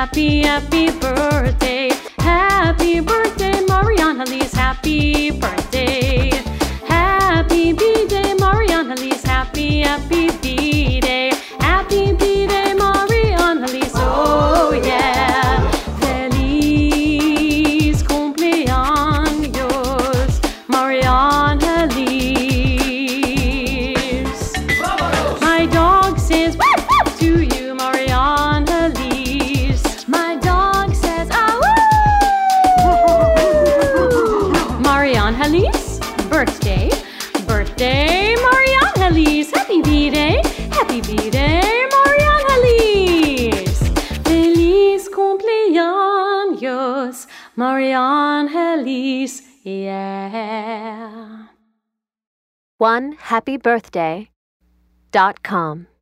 happy, happy birthday. Happy birthday, Marianne-Elise, happy birthday. Happy B-Day, Marianne-Elise, happy, happy B-Day. Happy B-Day, Marianne-Elise, oh yeah. Feliz cumpleaños, Marianne-Elise. My dog says woof woof to you, Marianne-Elise. My dog says ah woo. Marianne-Elise, birthday, birthday, Marianne-Elise. Happy B-Day, happy B-Day, Marianne-Elise. Feliz cumpleaños, Marianne-Elise, yeah. OneHappyBirthday.com